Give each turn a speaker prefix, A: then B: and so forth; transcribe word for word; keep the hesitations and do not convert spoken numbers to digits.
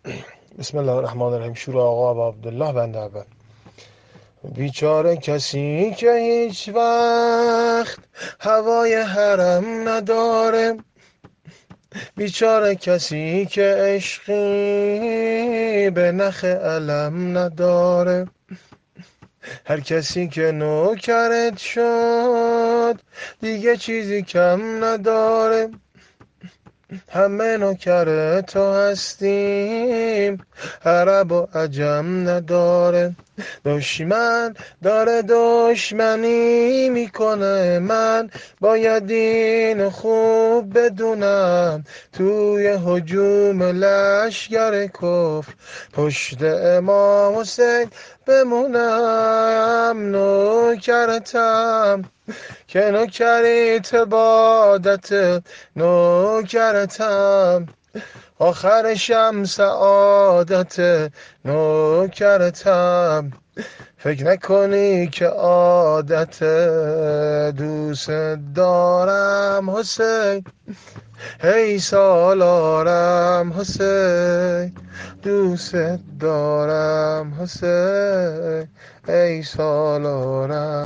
A: بسم الله الرحمن الرحیم. شروع آقا ابا عبدالله بنده اول. بیچاره کسی که هیچ وقت هوای حرم نداره، بیچاره کسی که عشقی به نخ علم نداره. هر کسی که نوکرت شد دیگه چیزی کم نداره. همه نوکر تو هستیم، عرب و عجم نداره. دشمن داره دشمنی میکنه، من باید این خوب بدونم. توی هجوم لشگر کفر پشت امام حسین بمونم. نوکرتم که نوکریت عبادت، نوکرتم آخرشم سعادت، نوکرتم. فکر نکنی که عادت، دوست دارم حسین، هی سالارم حسین. دوست دارم حسین، ای سالارم.